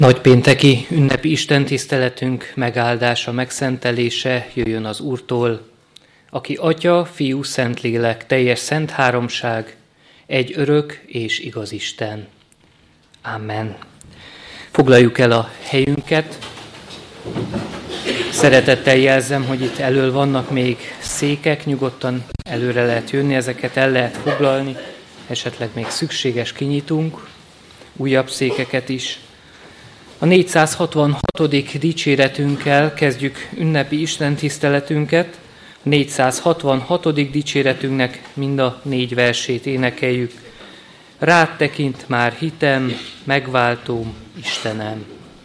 Nagypénteki ünnepi istentiszteletünk megáldása, megszentelése jöjjön az Úrtól, aki Atya, Fiú, Szentlélek, teljes szent háromság, egy örök és igaz Isten. Amen. Foglaljuk el a helyünket. Szeretettel jelzem, hogy itt elől vannak még székek, nyugodtan előre lehet jönni, ezeket el lehet foglalni, esetleg még szükséges, kinyitunk újabb székeket is. A 466. dicséretünkkel kezdjük ünnepi istentiszteletünket. A 466. dicséretünknek mind a 4 versét énekeljük. Rád tekint már hitem, megváltóm, Istenem.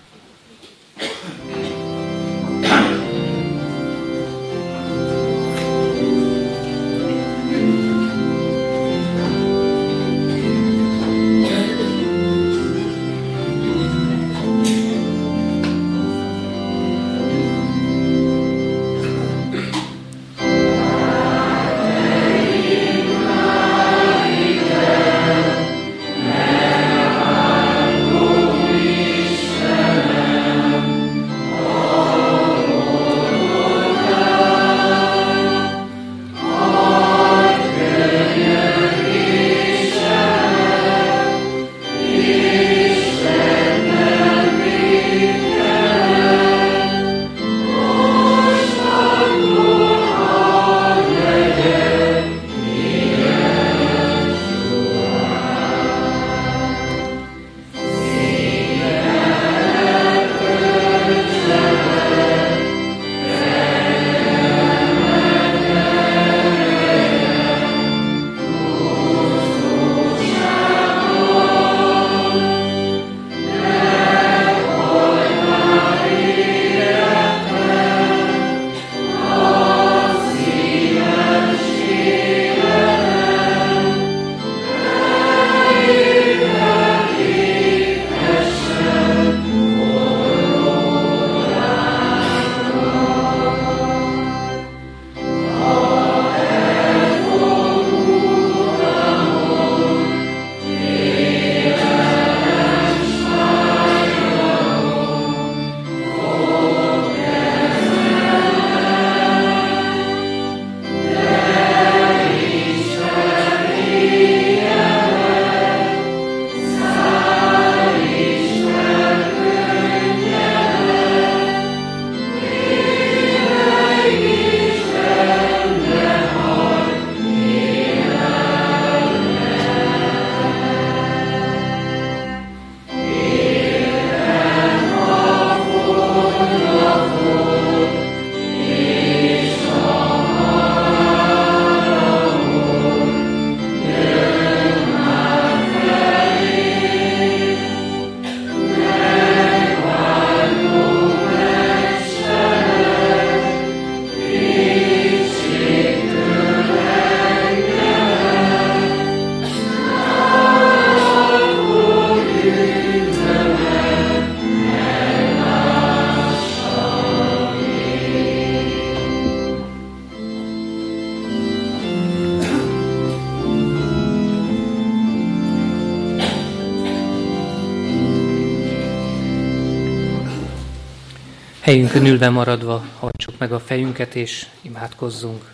Helyünkön ülve maradva hajtsuk meg a fejünket és imádkozzunk.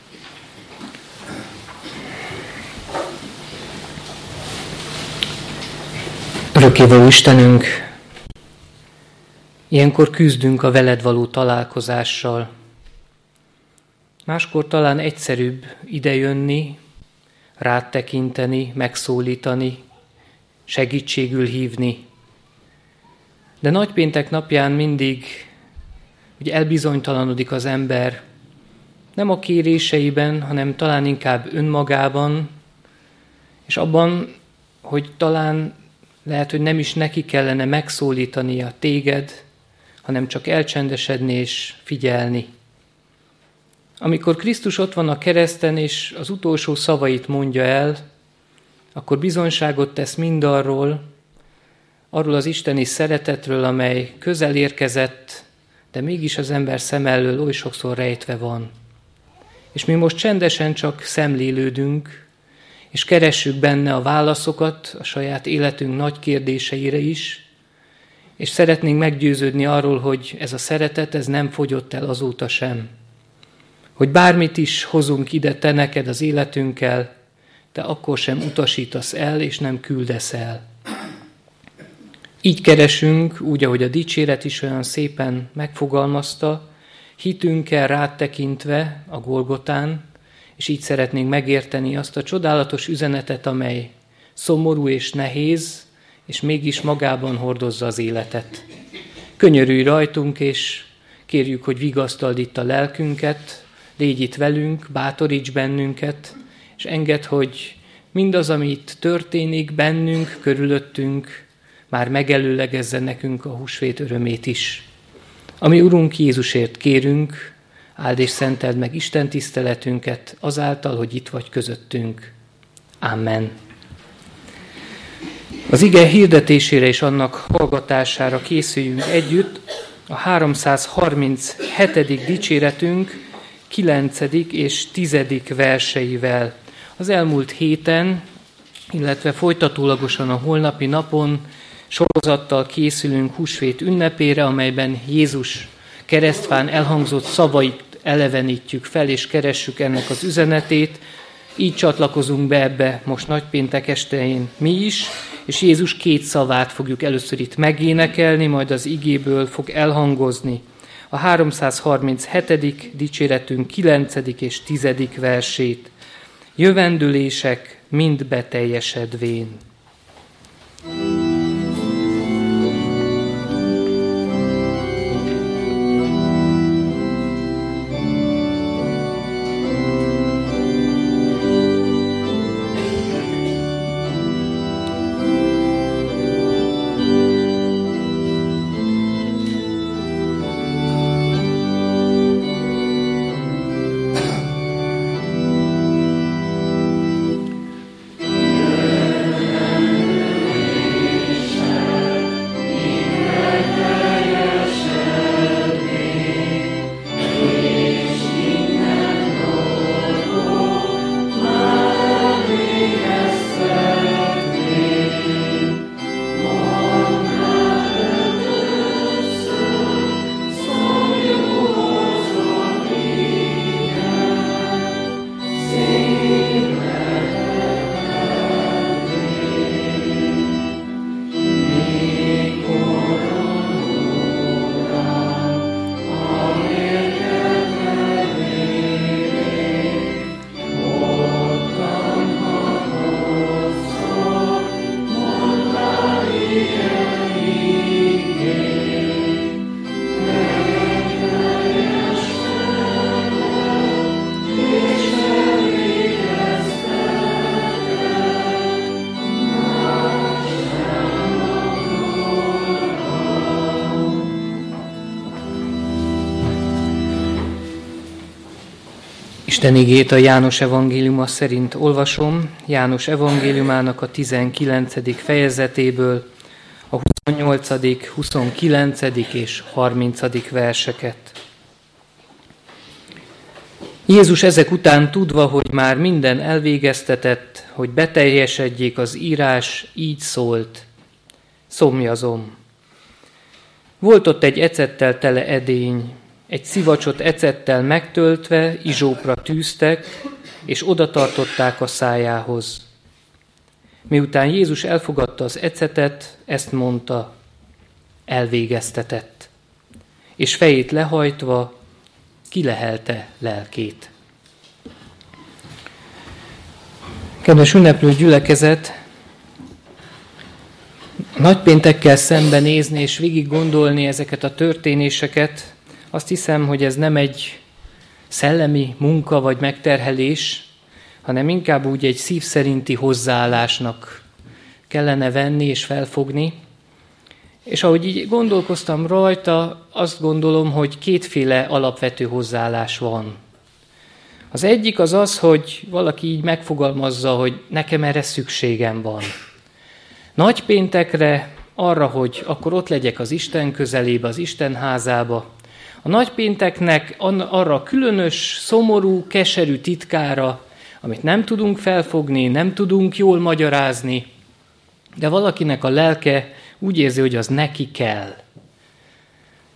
Örökkévaló Istenünk, ilyenkor küzdünk a veled való találkozással. Máskor talán egyszerűbb idejönni, rád tekinteni, megszólítani, segítségül hívni. De nagypéntek napján mindig hogy elbizonytalanodik az ember, nem a kéréseiben, hanem talán inkább önmagában, és abban, hogy talán lehet, hogy nem is neki kellene megszólítania téged, hanem csak elcsendesedni és figyelni. Amikor Krisztus ott van a kereszten, és az utolsó szavait mondja el, akkor bizonyságot tesz mindarról, arról az isteni szeretetről, amely közel érkezett, de mégis az ember szem elől oly sokszor rejtve van. És mi most csendesen csak szemlélődünk, és keressük benne a válaszokat a saját életünk nagy kérdéseire is, és szeretnénk meggyőződni arról, hogy ez a szeretet, ez nem fogyott el azóta sem. Hogy bármit is hozunk ide te neked az életünkkel, te akkor sem utasítasz el, és nem küldesz el. Így keresünk, úgy, ahogy a dicséret is olyan szépen megfogalmazta, hitünkkel rád tekintve a Golgotán, és így szeretnénk megérteni azt a csodálatos üzenetet, amely szomorú és nehéz, és mégis magában hordozza az életet. Könyörülj rajtunk, és kérjük, hogy vigasztald itt a lelkünket, légy itt velünk, bátoríts bennünket, és engedd, hogy mindaz, ami itt történik bennünk, körülöttünk, már megelőlegezze nekünk a húsvét örömét is. Ami Urunk Jézusért kérünk, áld és szenteld meg Isten tiszteletünket azáltal, hogy itt vagy közöttünk. Amen. Az ige hirdetésére és annak hallgatására készüljünk együtt a 337. dicséretünk 9. és 10. verseivel. Az elmúlt héten, illetve folytatólagosan a holnapi napon sorozattal készülünk húsvét ünnepére, amelyben Jézus keresztfán elhangzott szavait elevenítjük fel, és keressük ennek az üzenetét. Így csatlakozunk be ebbe most nagypéntek estején mi is, és Jézus 2 szavát fogjuk először itt megénekelni, majd az igéből fog elhangozni. A 337. dicséretünk 9. és 10. versét. Jövendőlések mind beteljesedvén. Isten igét a János evangéliuma szerint olvasom, János evangéliumának a 19. fejezetéből a 28., 29. és 30. verseket. Jézus ezek után tudva, hogy már minden elvégeztetett, hogy beteljesedjék az írás, így szólt: szomjazom. Volt ott egy ecettel tele edény, egy szivacsot ecettel megtöltve izsópra tűztek, és oda tartották a szájához. Miután Jézus elfogadta az ecetet, ezt mondta: elvégeztetett, és fejét lehajtva kilehelte lelkét. Kedves ünneplő gyülekezet, nagypéntekkel szembenézni és végig gondolni ezeket a történéseket, azt hiszem, hogy ez nem egy szellemi munka vagy megterhelés, hanem inkább úgy egy szív szerinti hozzáállásnak kellene venni és felfogni. És ahogy így gondolkoztam rajta, azt gondolom, hogy kétféle alapvető hozzáállás van. Az egyik az az, hogy valaki így megfogalmazza, hogy nekem erre szükségem van. Nagypéntekre, arra, hogy akkor ott legyek az Isten közelébe, az Isten házába. A nagypénteknek arra a különös, szomorú, keserű titkára, amit nem tudunk felfogni, nem tudunk jól magyarázni, de valakinek a lelke úgy érzi, hogy az neki kell.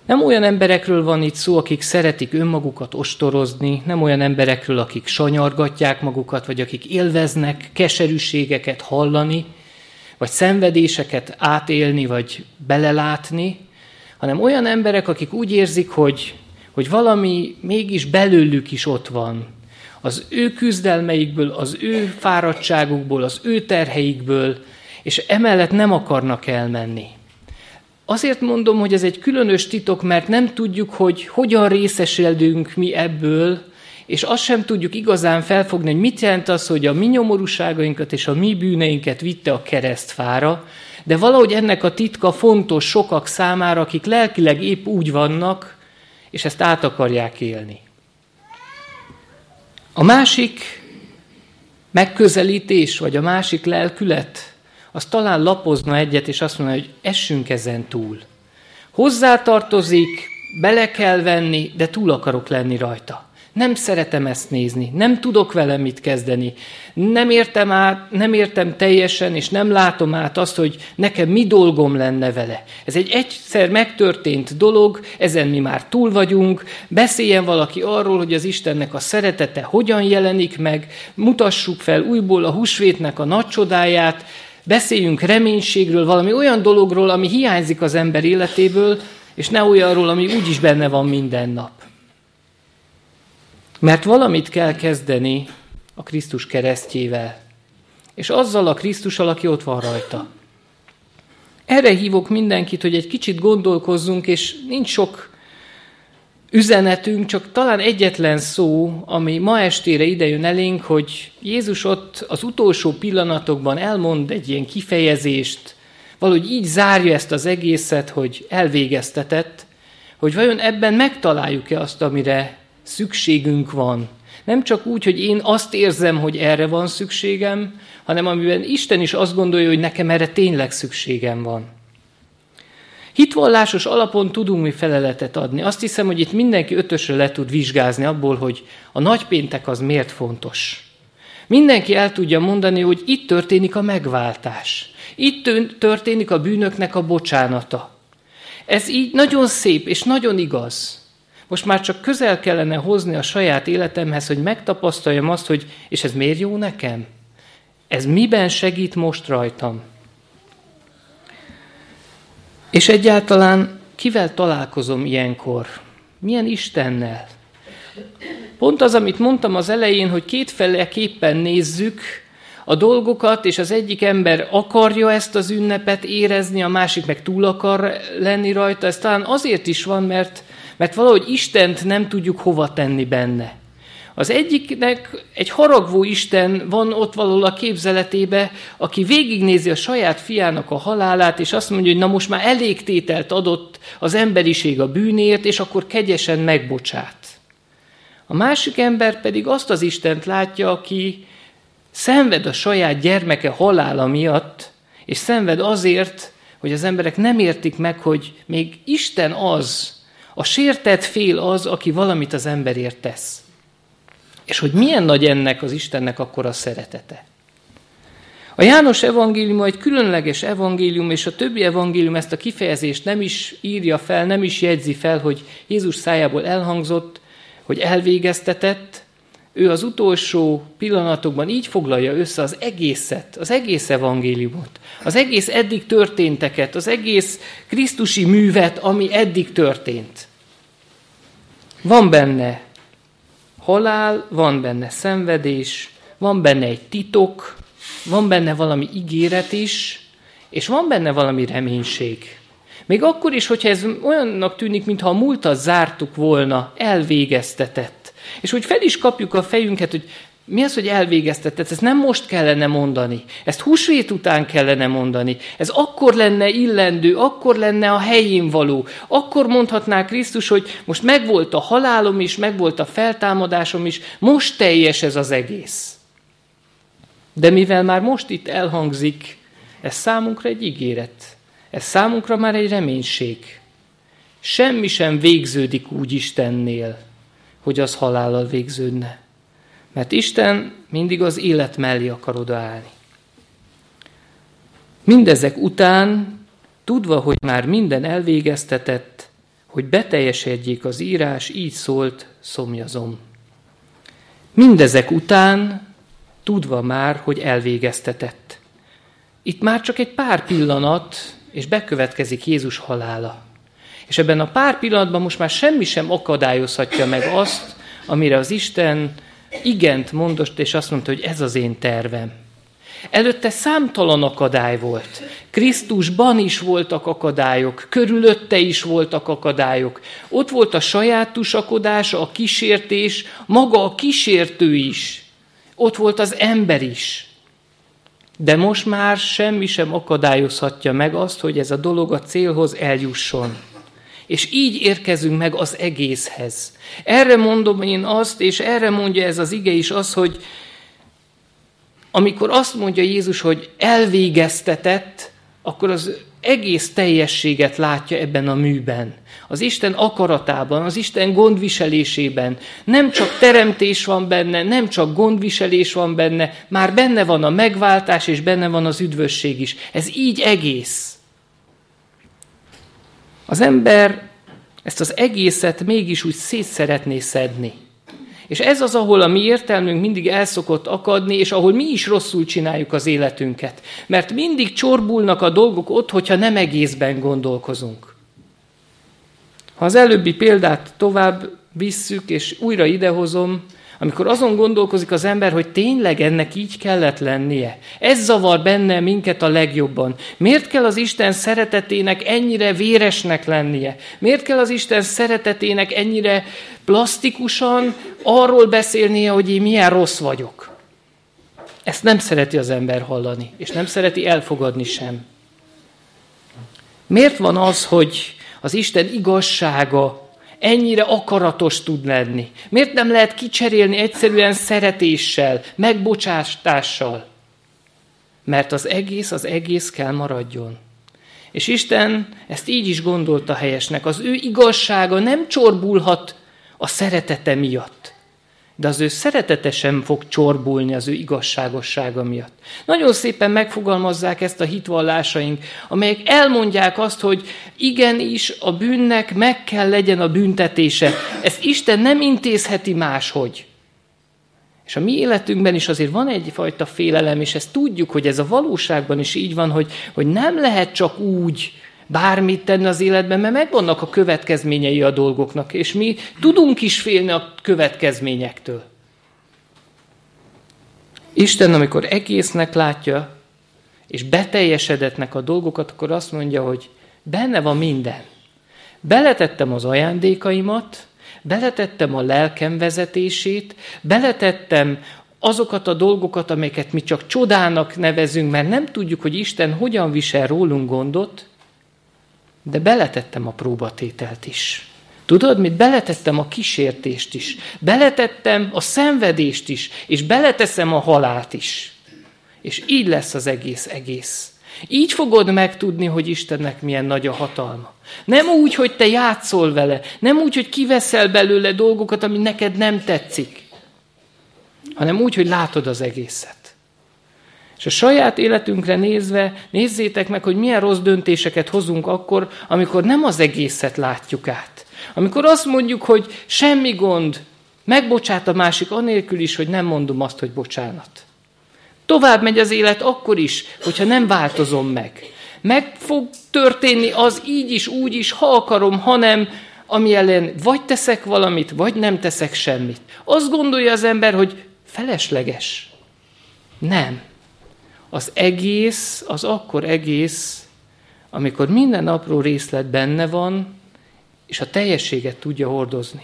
Nem olyan emberekről van itt szó, akik szeretik önmagukat ostorozni, nem olyan emberekről, akik sanyargatják magukat, vagy akik élveznek keserűségeket hallani, vagy szenvedéseket átélni, vagy belelátni, hanem olyan emberek, akik úgy érzik, hogy valami mégis belőlük is ott van. Az ő küzdelmeikből, az ő fáradtságukból, az ő terheikből, és emellett nem akarnak elmenni. Azért mondom, hogy ez egy különös titok, mert nem tudjuk, hogy hogyan részesülünk mi ebből, és azt sem tudjuk igazán felfogni, hogy mit jelent az, hogy a mi nyomorúságainkat és a mi bűneinket vitte a keresztfára, de valahogy ennek a titka fontos sokak számára, akik lelkileg épp úgy vannak, és ezt át akarják élni. A másik megközelítés, vagy a másik lelkület, az talán lapozna egyet, és azt mondja, hogy essünk ezen túl. Hozzátartozik, bele kell venni, de túl akarok lenni rajta. Nem szeretem ezt nézni, nem tudok vele mit kezdeni, nem értem teljesen, és nem látom át azt, hogy nekem mi dolgom lenne vele. Ez egy egyszer megtörtént dolog, ezen mi már túl vagyunk, beszéljen valaki arról, hogy az Istennek a szeretete hogyan jelenik meg, mutassuk fel újból a húsvétnek a nagy csodáját, beszéljünk reménységről, valami olyan dologról, ami hiányzik az ember életéből, és ne olyanról, ami úgyis benne van minden nap. Mert valamit kell kezdeni a Krisztus keresztjével, és azzal a Krisztussal, aki ott van rajta. Erre hívok mindenkit, hogy egy kicsit gondolkozzunk, és nincs sok üzenetünk, csak talán egyetlen szó, ami ma estére idejön elénk, hogy Jézus ott az utolsó pillanatokban elmond egy ilyen kifejezést, valahogy így zárja ezt az egészet, hogy elvégeztetett, hogy vajon ebben megtaláljuk-e azt, amire szükségünk van. Nem csak úgy, hogy én azt érzem, hogy erre van szükségem, hanem amiben Isten is azt gondolja, hogy nekem erre tényleg szükségem van. Hitvallásos alapon tudunk mi feleletet adni. Azt hiszem, hogy itt mindenki ötösre le tud vizsgázni abból, hogy a nagypéntek az miért fontos. Mindenki el tudja mondani, hogy itt történik a megváltás. Itt történik a bűnöknek a bocsánata. Ez így nagyon szép és nagyon igaz. Most már csak közel kellene hozni a saját életemhez, hogy megtapasztaljam azt, hogy és ez miért jó nekem? Ez miben segít most rajtam? És egyáltalán kivel találkozom ilyenkor? Milyen Istennel? Pont az, amit mondtam az elején, hogy kétféleképpen nézzük a dolgokat, és az egyik ember akarja ezt az ünnepet érezni, a másik meg túl akar lenni rajta. Ez talán azért is van, mert valahogy Istent nem tudjuk hova tenni benne. Az egyiknek egy haragvó Isten van ott valahol a képzeletébe, aki végignézi a saját fiának a halálát, és azt mondja, hogy na most már elég tételt adott az emberiség a bűnért, és akkor kegyesen megbocsát. A másik ember pedig azt az Istent látja, aki szenved a saját gyermeke halála miatt, és szenved azért, hogy az emberek nem értik meg, hogy még Isten az, a sértett fél az, aki valamit az emberért tesz. És hogy milyen nagy ennek az Istennek akkor a szeretete. A János evangélium egy különleges evangélium, és a többi evangélium ezt a kifejezést nem is írja fel, nem is jegyzi fel, hogy Jézus szájából elhangzott, hogy elvégeztetett. Ő az utolsó pillanatokban így foglalja össze az egészet, az egész evangéliumot, az egész eddig történteket, az egész krisztusi művet, ami eddig történt. Van benne halál, van benne szenvedés, van benne egy titok, van benne valami ígéret is, és van benne valami reménység. Még akkor is, hogyha ez olyannak tűnik, mintha a múltat zártuk volna, elvégeztetett. És hogy fel is kapjuk a fejünket, hogy mi az, hogy elvégeztetett? Ezt nem most kellene mondani. Ezt húsvét után kellene mondani. Ez akkor lenne illendő, akkor lenne a helyén való. Akkor mondhatná Krisztus, hogy most megvolt a halálom is, megvolt a feltámadásom is, most teljes ez az egész. De mivel már most itt elhangzik, ez számunkra egy ígéret. Ez számunkra már egy reménység. Semmi sem végződik úgy Istennél, hogy az halállal végződne. Mert Isten mindig az élet mellé akar odaállni. Mindezek után, tudva, hogy már minden elvégeztetett, hogy beteljesedjék az írás, így szólt, szomjazom. Mindezek után, tudva már, hogy elvégeztetett. Itt már csak egy pár pillanat, és bekövetkezik Jézus halála. És ebben a pár pillanatban most már semmi sem akadályozhatja meg azt, amire az Isten igent mondott, és azt mondta, hogy ez az én tervem. Előtte számtalan akadály volt. Krisztusban is voltak akadályok, körülötte is voltak akadályok. Ott volt a saját tusakodása, a kísértés, maga a kísértő is. Ott volt az ember is. De most már semmi sem akadályozhatja meg azt, hogy ez a dolog a célhoz eljusson. És így érkezünk meg az egészhez. Erre mondom én azt, és erre mondja ez az ige is az, hogy amikor azt mondja Jézus, hogy elvégeztetett, akkor az egész teljességet látja ebben a műben. Az Isten akaratában, az Isten gondviselésében. Nem csak teremtés van benne, nem csak gondviselés van benne, már benne van a megváltás, és benne van az üdvösség is. Ez így egész. Az ember ezt az egészet mégis úgy szét szeretné szedni. És ez az, ahol a mi értelmünk mindig el szokott akadni, és ahol mi is rosszul csináljuk az életünket. Mert mindig csorbulnak a dolgok ott, hogyha nem egészben gondolkozunk. Ha az előbbi példát tovább visszük, és újra idehozom, amikor azon gondolkozik az ember, hogy tényleg ennek így kellett lennie. Ez zavar benne minket a legjobban. Miért kell az Isten szeretetének ennyire véresnek lennie? Miért kell az Isten szeretetének ennyire plastikusan arról beszélnie, hogy én milyen rossz vagyok? Ezt nem szereti az ember hallani, és nem szereti elfogadni sem. Miért van az, hogy az Isten igazsága ennyire akaratos tud lenni? Miért nem lehet kicserélni egyszerűen szeretéssel, megbocsátással? Mert az egész kell maradjon. És Isten ezt így is gondolta helyesnek. Az ő igazsága nem csorbulhat a szeretete miatt. De az ő szeretete sem fog csorbulni az ő igazságossága miatt. Nagyon szépen megfogalmazzák ezt a hitvallásaink, amelyek elmondják azt, hogy igenis a bűnnek meg kell legyen a büntetése. Ezt Isten nem intézheti máshogy. És a mi életünkben is azért van egyfajta félelem, és ezt tudjuk, hogy ez a valóságban is így van, hogy nem lehet csak úgy bármit tenni az életben, mert megvannak a következményei a dolgoknak, és mi tudunk is félni a következményektől. Isten, amikor egésznek látja, és beteljesedetnek a dolgokat, akkor azt mondja, hogy benne van minden. Beletettem az ajándékaimat, beletettem a lelkem vezetését, beletettem azokat a dolgokat, amelyeket mi csak csodának nevezünk, mert nem tudjuk, hogy Isten hogyan visel rólunk gondot, de beletettem a próbatételt is. Tudod mit? Beletettem a kísértést is. Beletettem a szenvedést is. És beleteszem a halált is. És így lesz az egész. Így fogod megtudni, hogy Istennek milyen nagy a hatalma. Nem úgy, hogy te játszol vele. Nem úgy, hogy kiveszel belőle dolgokat, ami neked nem tetszik. Hanem úgy, hogy látod az egészet. És a saját életünkre nézve, nézzétek meg, hogy milyen rossz döntéseket hozunk akkor, amikor nem az egészet látjuk át. Amikor azt mondjuk, hogy semmi gond, megbocsát a másik anélkül is, hogy nem mondom azt, hogy bocsánat. Tovább megy az élet akkor is, hogyha nem változom meg. Meg fog történni az így is, úgy is, ha akarom, hanem ami ellen vagy teszek valamit, vagy nem teszek semmit. Azt gondolja az ember, hogy felesleges. Nem. Az egész, az akkor egész, amikor minden apró részlet benne van, és a teljességet tudja hordozni.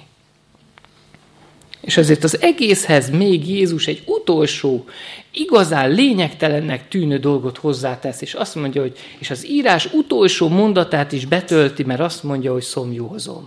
És azért az egészhez még Jézus egy utolsó, igazán lényegtelennek tűnő dolgot hozzátesz, és azt mondja, hogy és az írás utolsó mondatát is betölti, mert azt mondja, hogy szomjúhozom.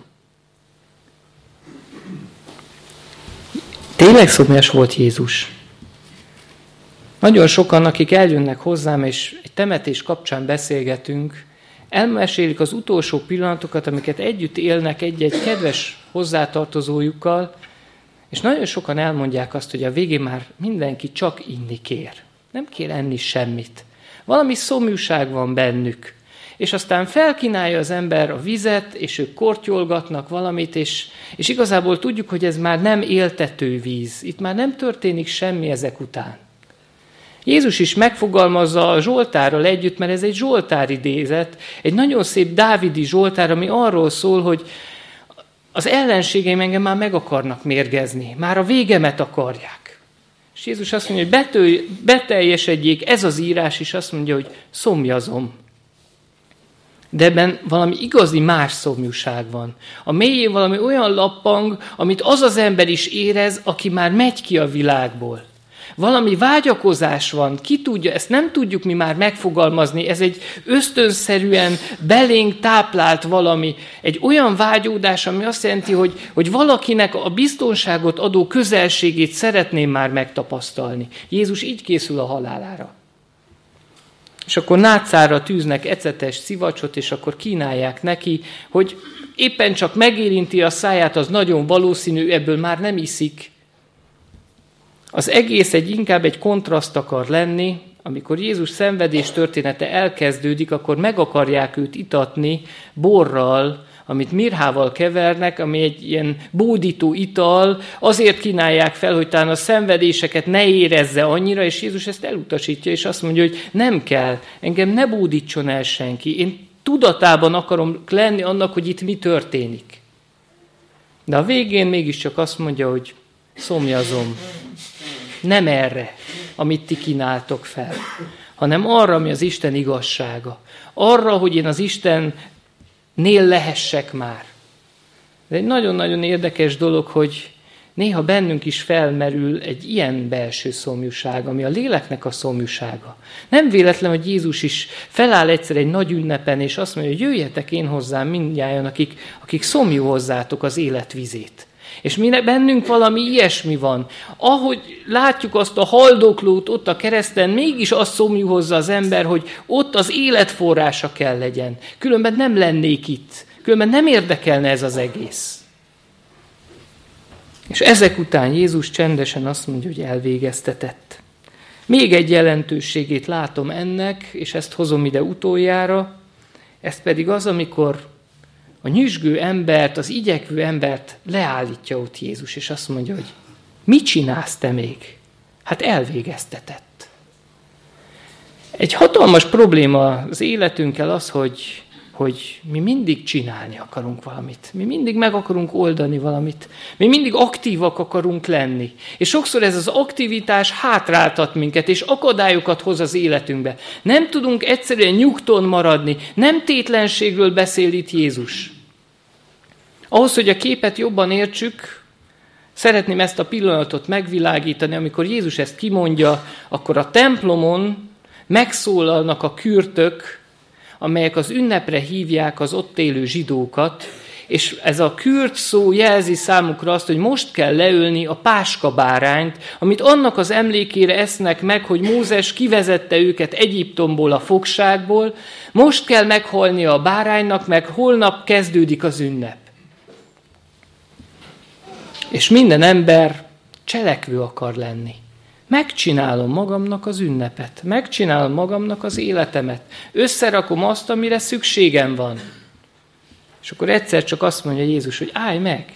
Tényleg szomjas volt Jézus. Nagyon sokan, akik eljönnek hozzám, és egy temetés kapcsán beszélgetünk, elmesélik az utolsó pillanatokat, amiket együtt élnek egy-egy kedves hozzátartozójukkal, és nagyon sokan elmondják azt, hogy a végén már mindenki csak inni kér. Nem kér enni semmit. Valami szomjúság van bennük. és aztán felkínálja az ember a vizet, és ők kortyolgatnak valamit, és igazából tudjuk, hogy ez már nem éltető víz. Itt már nem történik semmi ezek után. Jézus is megfogalmazza a Zsoltárral együtt, mert ez egy Zsoltár idézet, egy nagyon szép dávidi Zsoltár, ami arról szól, hogy az ellenségeim engem már meg akarnak mérgezni, már a végemet akarják. És Jézus azt mondja, hogy beteljesedjék ez az írás, és azt mondja, hogy szomjazom. De ebben valami igazi más szomjúság van. A mélyén valami olyan lappang, amit az az ember is érez, aki már megy ki a világból. Valami vágyakozás van, ki tudja, ezt nem tudjuk mi már megfogalmazni, ez egy ösztönszerűen belénk táplált valami, egy olyan vágyódás, ami azt jelenti, hogy valakinek a biztonságot adó közelségét szeretném már megtapasztalni. Jézus így készül a halálára. És akkor nátszára tűznek ecetes szivacsot, és akkor kínálják neki, hogy éppen csak megérinti a száját, az nagyon valószínű, ebből már nem iszik. Az egész inkább egy kontraszt akar lenni, amikor Jézus szenvedés története elkezdődik, akkor meg akarják őt itatni borral, amit mirhával kevernek, ami egy ilyen bódító ital, azért kínálják fel, hogy talán a szenvedéseket ne érezze annyira, és Jézus ezt elutasítja, és azt mondja, hogy nem kell, engem ne bódítson el senki, én tudatában akarom lenni annak, hogy itt mi történik. De a végén mégiscsak azt mondja, hogy szomjazom. Nem erre, amit ti kínáltok fel, hanem arra, ami az Isten igazsága. Arra, hogy én az Istennél lehessek már. Ez egy nagyon-nagyon érdekes dolog, hogy néha bennünk is felmerül egy ilyen belső szomjúság, ami a léleknek a szomjúsága. Nem véletlen, hogy Jézus is feláll egyszer egy nagy ünnepen, és azt mondja, hogy jöjjetek én hozzám mindnyájan, akik szomjú hozzátok az életvizét. És bennünk valami ilyesmi van. Ahogy látjuk azt a haldoklót ott a kereszten, mégis azt szomjú hozza az ember, hogy ott az életforrása kell legyen. Különben nem lennék itt. Különben nem érdekelne ez az egész. És ezek után Jézus csendesen azt mondja, hogy elvégeztetett. Még egy jelentőségét látom ennek, és ezt hozom ide utoljára, ez pedig az, amikor a nyüzsgő embert, az igyekvő embert leállítja ott Jézus, és azt mondja, hogy mit csinálsz te még? Hát elvégeztetett. Egy hatalmas probléma az életünkkel az, hogy mi mindig csinálni akarunk valamit. Mi mindig meg akarunk oldani valamit. Mi mindig aktívak akarunk lenni. És sokszor ez az aktivitás hátráltat minket, és akadályokat hoz az életünkbe. Nem tudunk egyszerűen nyugton maradni. Nem tétlenségről beszél itt Jézus. Ahhoz, hogy a képet jobban értsük, szeretném ezt a pillanatot megvilágítani, amikor Jézus ezt kimondja, akkor a templomon megszólalnak a kürtök, amelyek az ünnepre hívják az ott élő zsidókat, és ez a kürt szó jelzi számukra azt, hogy most kell leölni a páskabárányt, amit annak az emlékére esznek meg, hogy Mózes kivezette őket Egyiptomból, a fogságból, most kell meghalnia a báránynak, meg holnap kezdődik az ünnep. És minden ember cselekvő akar lenni. Megcsinálom magamnak az ünnepet, megcsinálom magamnak az életemet, összerakom azt, amire szükségem van. És akkor egyszer csak azt mondja Jézus, hogy állj meg,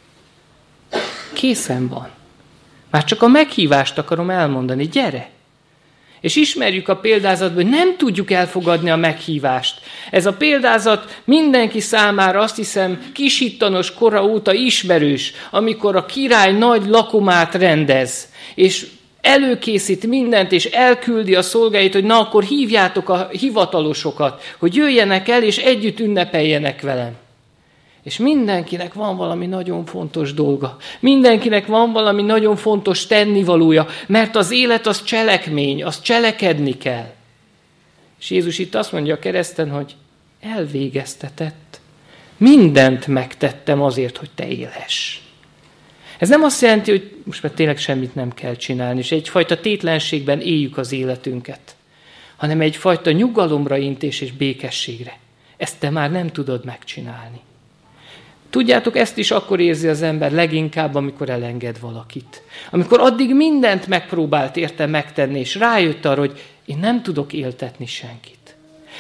készen van. Már csak a meghívást akarom elmondani, gyere! És ismerjük a példázatban, hogy nem tudjuk elfogadni a meghívást. Ez a példázat mindenki számára, azt hiszem, kisittanos kora óta ismerős, amikor a király nagy lakomát rendez, és előkészít mindent, és elküldi a szolgáit, hogy na, akkor hívjátok a hivatalosokat, hogy jöjjenek el, és együtt ünnepeljenek velem. És mindenkinek van valami nagyon fontos dolga. Mindenkinek van valami nagyon fontos tennivalója, mert az élet az cselekmény, az cselekedni kell. És Jézus itt azt mondja a kereszten, hogy elvégeztetett. Mindent megtettem azért, hogy te élhess. Ez nem azt jelenti, hogy most már tényleg semmit nem kell csinálni, és egyfajta tétlenségben éljük az életünket, hanem egyfajta nyugalomra intés és békességre. Ezt te már nem tudod megcsinálni. Tudjátok, ezt is akkor érzi az ember leginkább, amikor elenged valakit. Amikor addig mindent megpróbált érte megtenni, és rájött arra, hogy én nem tudok éltetni senkit.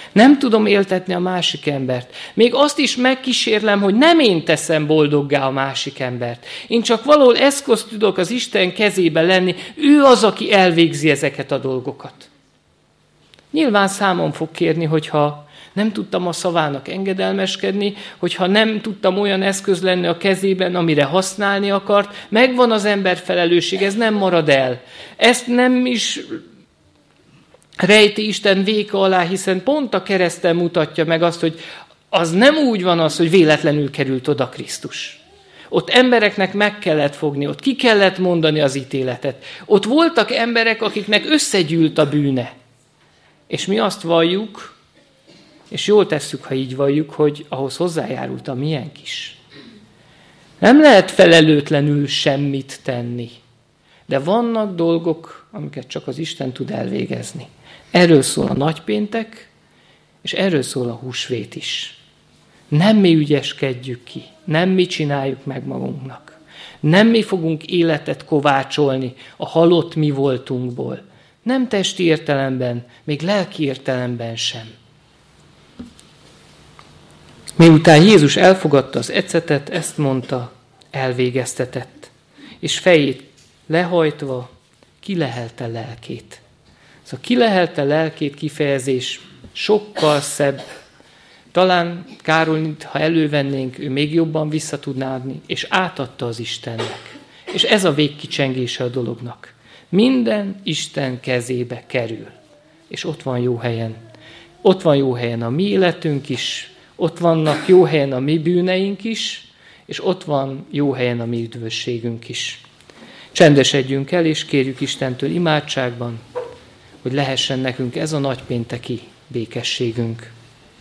Nem tudom éltetni a másik embert. Még azt is megkísérlem, hogy nem én teszem boldoggá a másik embert. Én csak valahol eszközt tudok az Isten kezébe lenni. Ő az, aki elvégzi ezeket a dolgokat. Nyilván számon fog kérni, hogyha nem tudtam a szavának engedelmeskedni, hogyha nem tudtam olyan eszköz lenni a kezében, amire használni akart. Megvan az ember felelősség, ez nem marad el. Ezt nem is rejti Isten véka alá, hiszen pont a kereszten mutatja meg azt, hogy az nem úgy van az, hogy véletlenül került oda Krisztus. Ott embereknek meg kellett fogni, ott ki kellett mondani az ítéletet. Ott voltak emberek, akiknek összegyűlt a bűne. És mi azt valljuk, és jól tesszük, ha így valljuk, hogy ahhoz hozzájárult a miénk is. Nem lehet felelőtlenül semmit tenni. De vannak dolgok, amiket csak az Isten tud elvégezni. Erről szól a nagypéntek, és erről szól a húsvét is. Nem mi ügyeskedjük ki, nem mi csináljuk meg magunknak. Nem mi fogunk életet kovácsolni a halott mi voltunkból. Nem testi értelemben, még lelki értelemben sem. Miután Jézus elfogadta az ecetet, ezt mondta, elvégeztetett, és fejét lehajtva kilehelte lelkét. Ez a kilehelte lelkét kifejezés sokkal szebb. Talán Károly, ha elővennénk, ő még jobban vissza tudná adni, és átadta az Istennek. És ez a végkicsengése a dolognak. Minden Isten kezébe kerül. És ott van jó helyen. Ott van jó helyen a mi életünk is, ott vannak jó helyen a mi bűneink is, és ott van jó helyen a mi üdvösségünk is. Csendesedjünk el, és kérjük Istentől imádságban, hogy lehessen nekünk ez a nagypénteki békességünk.